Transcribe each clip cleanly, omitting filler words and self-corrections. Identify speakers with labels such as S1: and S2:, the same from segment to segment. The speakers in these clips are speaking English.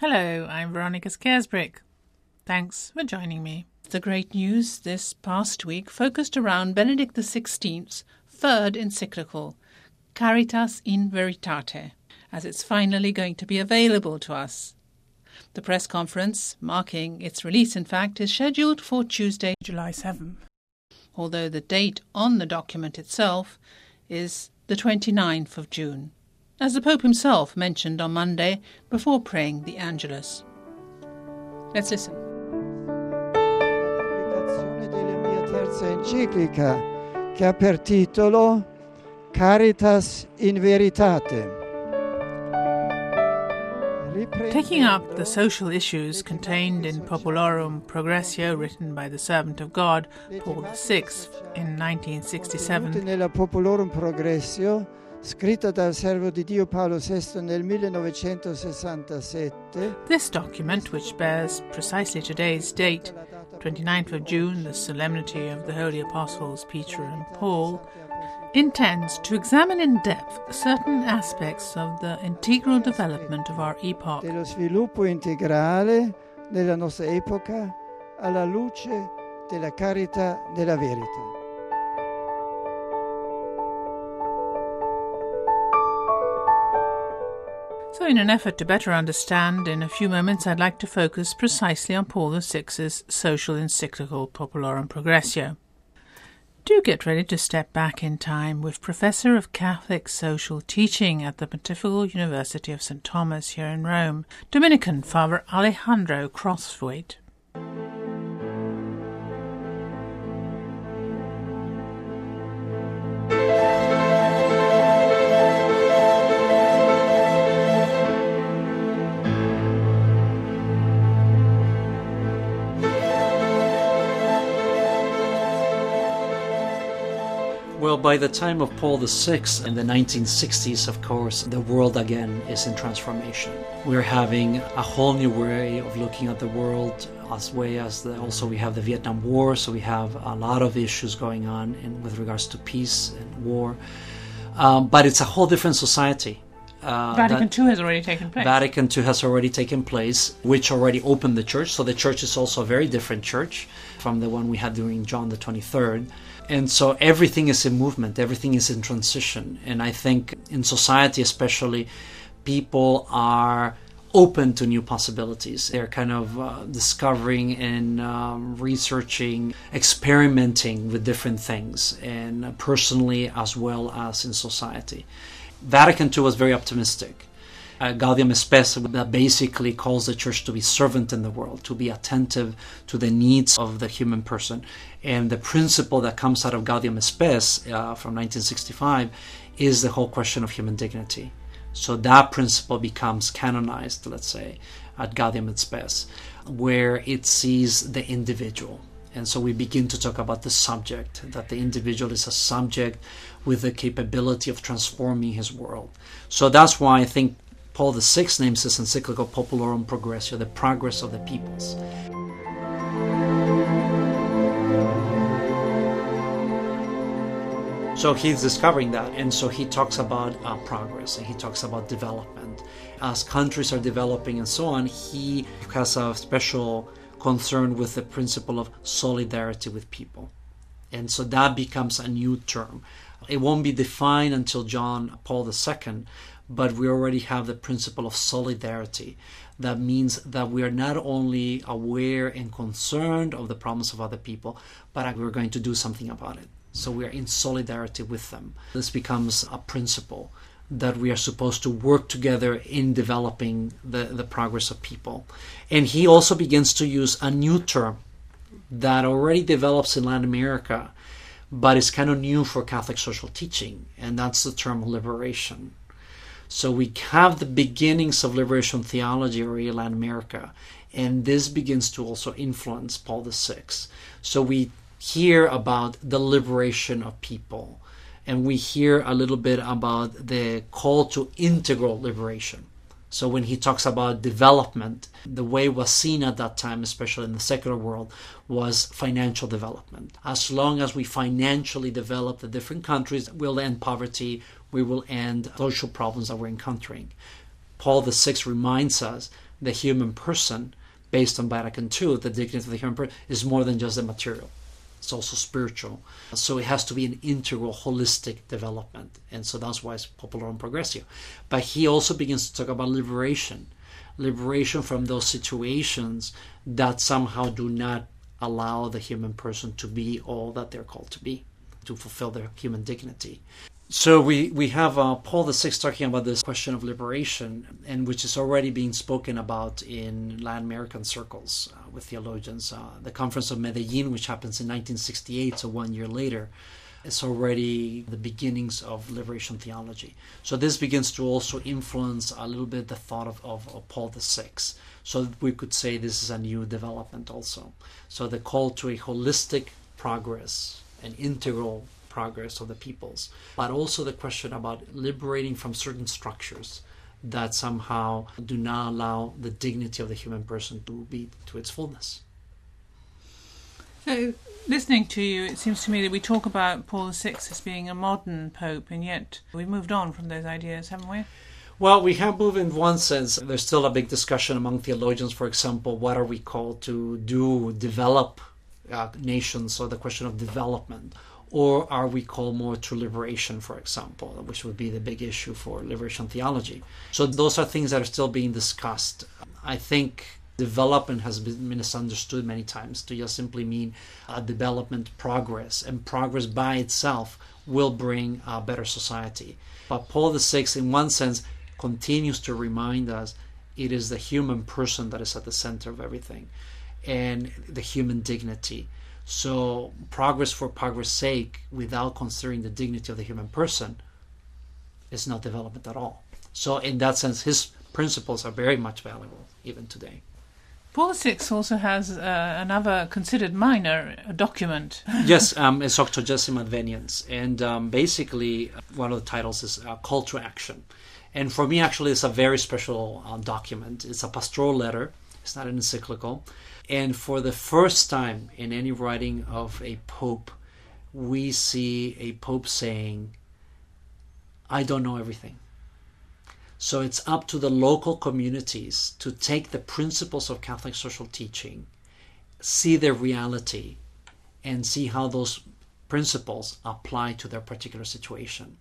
S1: Hello, I'm Veronica Scaresbrick. Thanks for joining me. The great news this past week focused around Benedict XVI's third encyclical, Caritas in Veritate, as it's finally going to be available to us. The press conference, marking its release in fact, is scheduled for Tuesday, July 7th, although the date on the document itself is the 29th of June, as the Pope himself mentioned on Monday before praying the Angelus. Let's listen.
S2: Pubblicazione della mia terza enciclica, che ha per titolo Caritas in Veritate.
S1: Taking up the social issues contained in Populorum Progressio, written by the servant of God, Paul VI, in 1967,
S2: Nella Populorum Progressio, scritta dal servo di Dio Paolo VI nel 1967.
S1: This document, which bears precisely today's date, 29th of June, the solemnity of the Holy Apostles Peter and Paul, intends to examine in depth certain aspects of the integral development of our epoch.
S2: Dello sviluppo integrale della nostra epoca alla luce della carità della verità.
S1: So in an effort to better understand, in a few moments I'd like to focus precisely on Paul VI's social encyclical Populorum Progressio. Do get ready to step back in time with Professor of Catholic Social Teaching at the Pontifical University of St. Thomas here in Rome, Dominican Father Alejandro Crosthwaite.
S3: Well, by the time of Paul VI in the 1960s, of course, the world again is in transformation. We're having a whole new way of looking at the world, also we have the Vietnam War, so we have a lot of issues going on with regards to peace and war. But it's a whole different society.
S1: Vatican II has already taken place.
S3: Vatican II has already taken place, which already opened the church. So the church is also a very different church from the one we had during John the 23rd. And so everything is in movement, everything is in transition. And I think in society especially, people are open to new possibilities. They're kind of discovering and researching, experimenting with different things, and personally as well as in society. Vatican II was very optimistic. Gaudium Spes that basically calls the church to be servant in the world, to be attentive to the needs of the human person. And the principle that comes out of Gaudium Spes from 1965 is the whole question of human dignity. So that principle becomes canonized, let's say, at Gaudium Spes, where it sees the individual. And so we begin to talk about the subject, that the individual is a subject with the capability of transforming his world. So that's why I think Paul VI names this encyclical Populorum Progressio, the progress of the peoples. So he's discovering that, and so he talks about progress, and he talks about development. As countries are developing and so on, he has a special concern with the principle of solidarity with people. And so that becomes a new term. It won't be defined until John Paul II, but we already have the principle of solidarity. That means that we are not only aware and concerned of the problems of other people, but we're going to do something about it. So we are in solidarity with them. This becomes a principle that we are supposed to work together in developing the progress of people. And he also begins to use a new term that already develops in Latin America, but is kind of new for Catholic social teaching, and that's the term liberation. So we have the beginnings of liberation theology already in Latin America, and this begins to also influence Paul VI. So we hear about the liberation of people, and we hear a little bit about the call to integral liberation. So when he talks about development, the way it was seen at that time, especially in the secular world, was financial development. As long as we financially develop the different countries, we'll end poverty, we will end social problems that we're encountering. Paul VI reminds us the human person, based on Vatican II, the dignity of the human person is more than just the material. It's also spiritual. So it has to be an integral, holistic development. And so that's why it's Populorum Progressio. But he also begins to talk about liberation. Liberation from those situations that somehow do not allow the human person to be all that they're called to be, to fulfill their human dignity. So we have Paul VI talking about this question of liberation, and which is already being spoken about in Latin American circles with theologians. The Conference of Medellin, which happens in 1968, so 1 year later, is already the beginnings of liberation theology. So this begins to also influence a little bit the thought of Paul VI. So we could say this is a new development also. So the call to a holistic progress, an integral progress of the peoples, but also the question about liberating from certain structures that somehow do not allow the dignity of the human person to be to its fullness.
S1: So, listening to you, it seems to me that we talk about Paul VI as being a modern pope, and yet we've moved on from those ideas, haven't we?
S3: Well, we have moved in one sense. There's still a big discussion among theologians, for example, what are we called to do, develop nations, or the question of development. Or are we called more to liberation, for example, which would be the big issue for liberation theology. So those are things that are still being discussed. I think development has been misunderstood many times to just simply mean development, progress, and progress by itself will bring a better society. But Paul VI, in one sense, continues to remind us it is the human person that is at the center of everything, and the human dignity. So progress for progress' sake, without considering the dignity of the human person, is not development at all. So in that sense, his principles are very much valuable even today.
S1: Paul VI also has another considered minor document.
S3: Yes, it's Octogesimo Adveniens. And basically, one of the titles is Call to Action. And for me, actually, it's a very special document. It's a pastoral letter. It's not an encyclical. And for the first time in any writing of a pope, we see a pope saying, I don't know everything. So it's up to the local communities to take the principles of Catholic social teaching, see their reality, and see how those principles apply to their particular situation.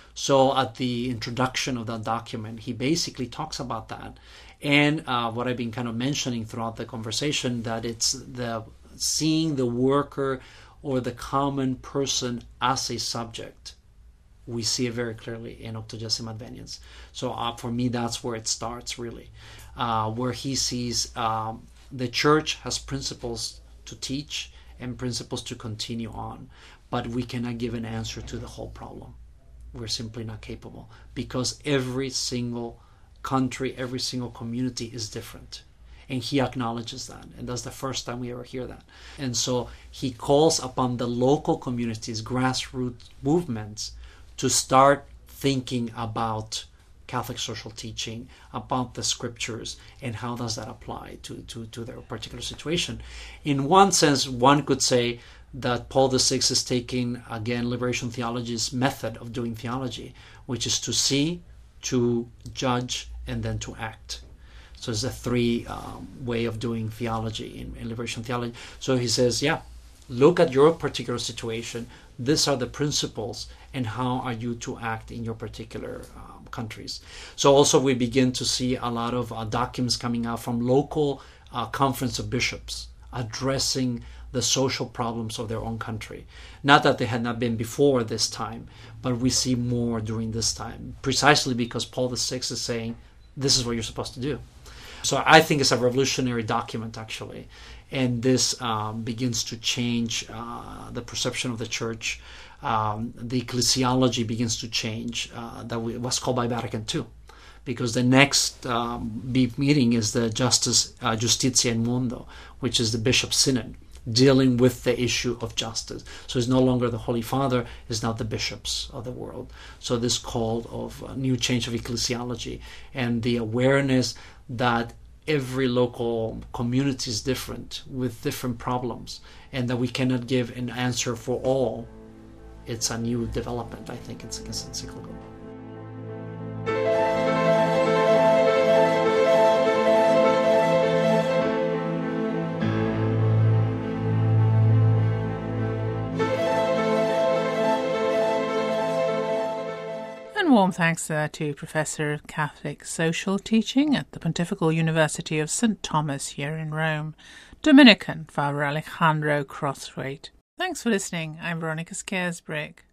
S3: So at the introduction of that document, he basically talks about that. And what I've been kind of mentioning throughout the conversation, that it's the seeing the worker or the common person as a subject. We see it very clearly in Octogesimo Adveniens. So for me, that's where it starts, really, where he sees the church has principles to teach and principles to continue on, but we cannot give an answer to the whole problem. We're simply not capable, because every single country, every single community is different. And he acknowledges that. And that's the first time we ever hear that. And so he calls upon the local communities, grassroots movements, to start thinking about Catholic social teaching, about the scriptures, and how does that apply to their particular situation. In one sense, one could say that Paul VI is taking, again, liberation theology's method of doing theology, which is to see, to judge, and then to act. So it's a three way of doing theology in liberation theology. So he says, yeah, look at your particular situation. These are the principles, and how are you to act in your particular countries. So also we begin to see a lot of documents coming out from local conference of bishops addressing the social problems of their own country. Not that they had not been before this time, but we see more during this time, precisely because Paul VI is saying, this is what you're supposed to do. So I think it's a revolutionary document, actually. And this begins to change the perception of the church. The ecclesiology begins to change. That was called by Vatican II. Because the next big meeting is the Justitia in Mundo, which is the Bishop's Synod, dealing with the issue of justice. So it's no longer the Holy Father, it's now the bishops of the world. So this call of a new change of ecclesiology, and the awareness that every local community is different with different problems, and that we cannot give an answer for all. It's a new development. I think it's encyclical.
S1: warm thanks there to Professor of Catholic Social Teaching at the Pontifical University of St. Thomas here in Rome, Dominican Father Alejandro Crosthwaite. Thanks for listening. I'm Veronica Scaresbrick.